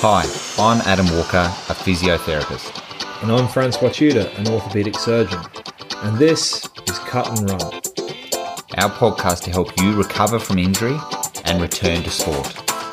Hi, I'm Adam Walker, a physiotherapist. And I'm Francois Tudor, an orthopaedic surgeon. And this is Cut and Run, Our podcast to help you recover from injury and return to sport.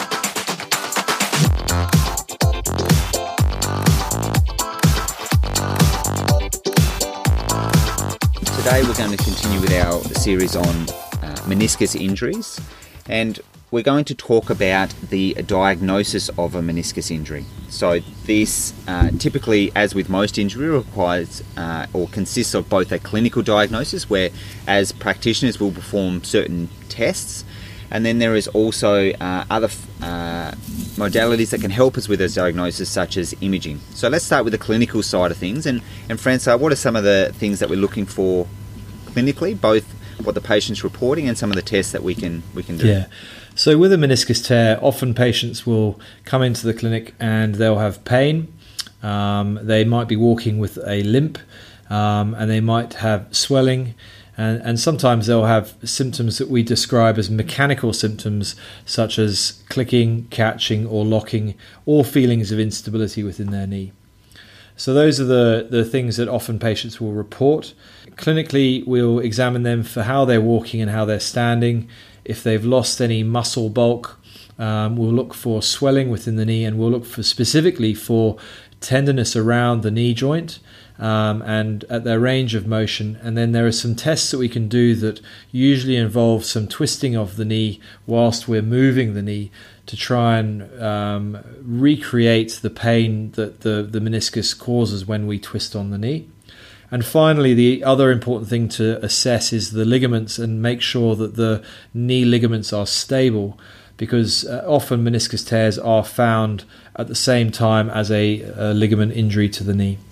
Today we're going to continue with our series on meniscus injuries, and we're going to talk about the diagnosis of a meniscus injury. So this typically, as with most injury, requires or consists of both a clinical diagnosis, where as practitioners we'll perform certain tests, and then there is also other modalities that can help us with this diagnosis, such as imaging. So let's start with the clinical side of things. And Francois, what are some of the things that we're looking for clinically, both what the patient's reporting and some of the tests that we can do? Yeah. So with a meniscus tear, often patients will come into the clinic and they'll have pain. They might be walking with a limp, and they might have swelling. And sometimes they'll have symptoms that we describe as mechanical symptoms, such as clicking, catching, or locking, or feelings of instability within their knee. So those are the things that often patients will report. Clinically, we'll examine them for how they're walking and how they're standing. If they've lost any muscle bulk, we'll look for swelling within the knee, and we'll look for specifically for tenderness around the knee joint and at their range of motion. And then there are some tests that we can do that usually involve some twisting of the knee whilst we're moving the knee to try and recreate the pain that the meniscus causes when we twist on the knee. And finally, the other important thing to assess is the ligaments and make sure that the knee ligaments are stable, because often meniscus tears are found at the same time as a ligament injury to the knee.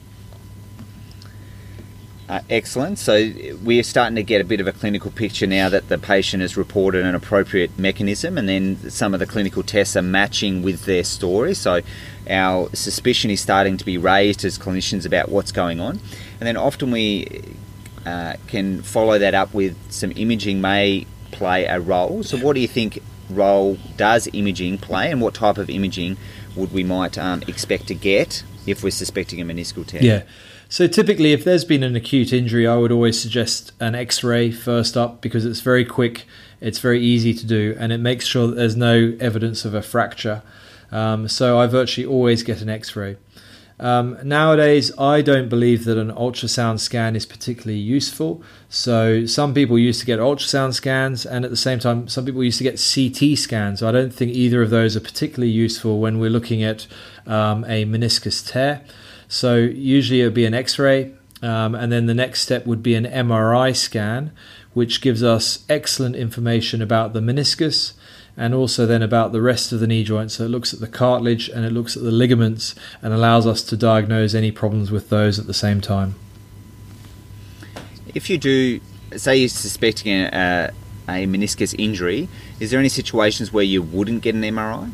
Excellent. So we're starting to get a bit of a clinical picture now that the patient has reported an appropriate mechanism, and then some of the clinical tests are matching with their story. So our suspicion is starting to be raised as clinicians about what's going on. And then often we can follow that up with some imaging may play a role. So what do you think role does imaging play, and what type of imaging would we might expect to get if we're suspecting a meniscal tear? Yeah. So typically, if there's been an acute injury, I would always suggest an X-ray first up, because it's very quick, it's very easy to do, and it makes sure that there's no evidence of a fracture. So I virtually always get an X-ray. Nowadays, I don't believe that an ultrasound scan is particularly useful. So some people used to get ultrasound scans, and at the same time, some people used to get CT scans. I don't think either of those are particularly useful when we're looking at a meniscus tear. So usually it would be an X-ray, and then the next step would be an MRI scan, which gives us excellent information about the meniscus and also then about the rest of the knee joint. So it looks at the cartilage and it looks at the ligaments and allows us to diagnose any problems with those at the same time. If you do, say you're suspecting a meniscus injury, is there any situations where you wouldn't get an MRI?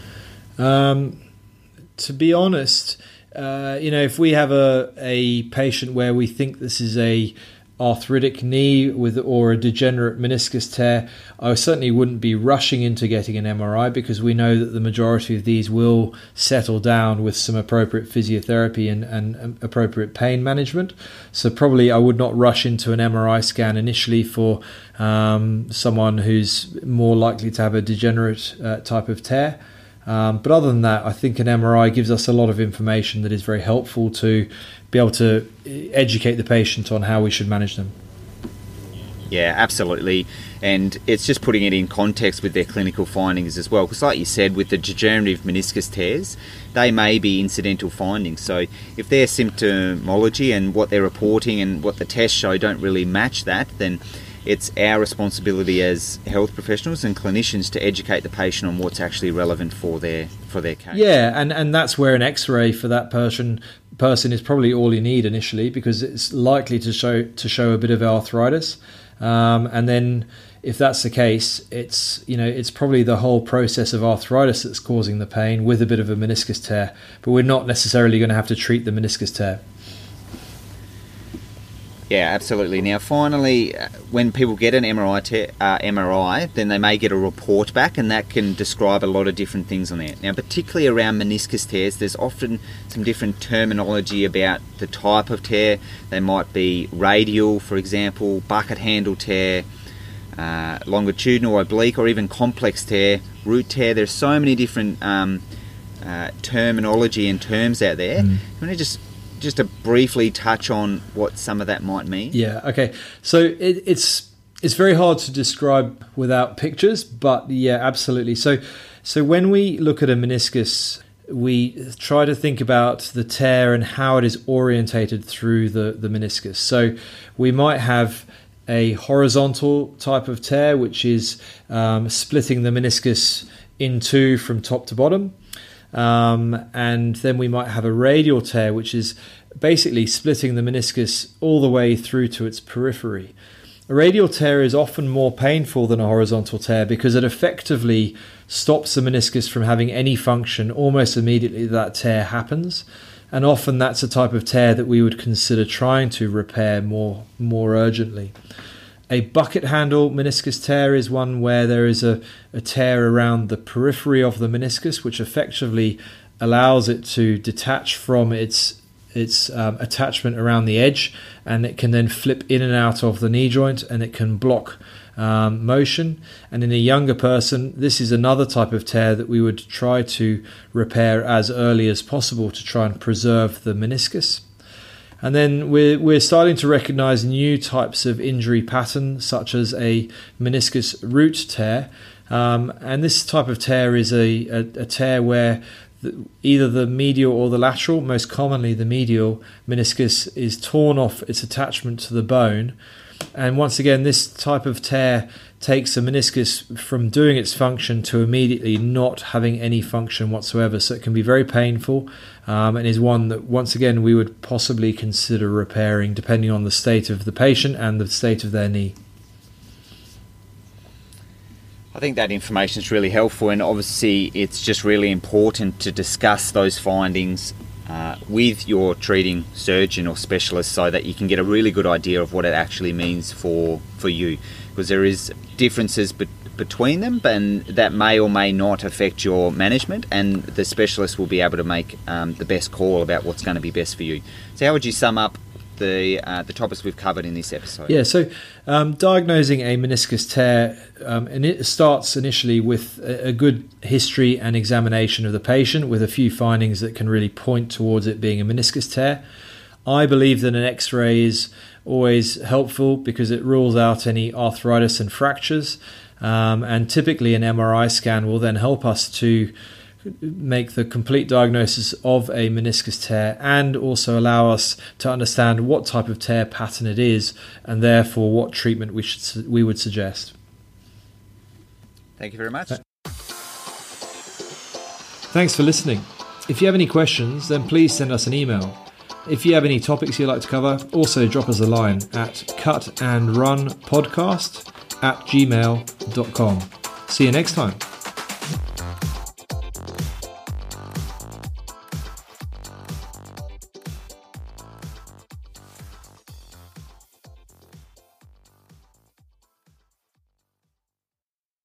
To be honest, if we have a patient where we think this is a arthritic knee or a degenerate meniscus tear, I certainly wouldn't be rushing into getting an MRI, because we know that the majority of these will settle down with some appropriate physiotherapy and appropriate pain management. So probably I would not rush into an MRI scan initially for someone who's more likely to have a degenerate type of tear. But other than that, I think an MRI gives us a lot of information that is very helpful to be able to educate the patient on how we should manage them. Yeah, absolutely. And it's just putting it in context with their clinical findings as well. Because like you said, with the degenerative meniscus tears, they may be incidental findings. So if their symptomology and what they're reporting and what the tests show don't really match that, then it's our responsibility as health professionals and clinicians to educate the patient on what's actually relevant for their case. Yeah, and that's where an X-ray for that person is probably all you need initially, because it's likely to show a bit of arthritis, and then if that's the case, it's probably the whole process of arthritis that's causing the pain with a bit of a meniscus tear, but we're not necessarily going to have to treat the meniscus tear. Yeah, absolutely. Now, finally, when people get an MRI, then they may get a report back, and that can describe a lot of different things on there. Now, particularly around meniscus tears, there's often some different terminology about the type of tear. They might be radial, for example, bucket handle tear, longitudinal, oblique, or even complex tear, root tear. There's so many different terminology and terms out there. You want to just to briefly touch on what some of that might mean? Yeah, okay. So it's very hard to describe without pictures, but yeah, absolutely. So when we look at a meniscus, we try to think about the tear and how it is orientated through the meniscus. So we might have a horizontal type of tear, which is splitting the meniscus in two from top to bottom. And then we might have a radial tear, which is basically splitting the meniscus all the way through to its periphery. A radial tear is often more painful than a horizontal tear because it effectively stops the meniscus from having any function almost immediately that tear happens. And often that's a type of tear that we would consider trying to repair more urgently. A bucket handle meniscus tear is one where there is a tear around the periphery of the meniscus, which effectively allows it to detach from its attachment around the edge, and it can then flip in and out of the knee joint, and it can block motion. And in a younger person, this is another type of tear that we would try to repair as early as possible to try and preserve the meniscus. And then we're starting to recognize new types of injury pattern, such as a meniscus root tear. And this type of tear is a tear where either the medial or the lateral, most commonly the medial meniscus, is torn off its attachment to the bone. And once again, this type of tear takes a meniscus from doing its function to immediately not having any function whatsoever. So it can be very painful, and is one that, once again, we would possibly consider repairing depending on the state of the patient and the state of their knee. I think that information is really helpful, and obviously it's just really important to discuss those findings with your treating surgeon or specialist so that you can get a really good idea of what it actually means for you, because there is differences between them, and that may or may not affect your management, and the specialist will be able to make the best call about what's going to be best for you. So how would you sum up the topics we've covered in this episode? Yeah, so diagnosing a meniscus tear, and it starts initially with a good history and examination of the patient with a few findings that can really point towards it being a meniscus tear. I believe that an X-ray is always helpful because it rules out any arthritis and fractures, and typically an MRI scan will then help us to make the complete diagnosis of a meniscus tear and also allow us to understand what type of tear pattern it is and therefore what treatment we would suggest. Thank you very much. Thanks for listening. If you have any questions, then please send us an email. If you have any topics you'd like to cover, also drop us a line at cutandrunpodcast@gmail.com. See you next time.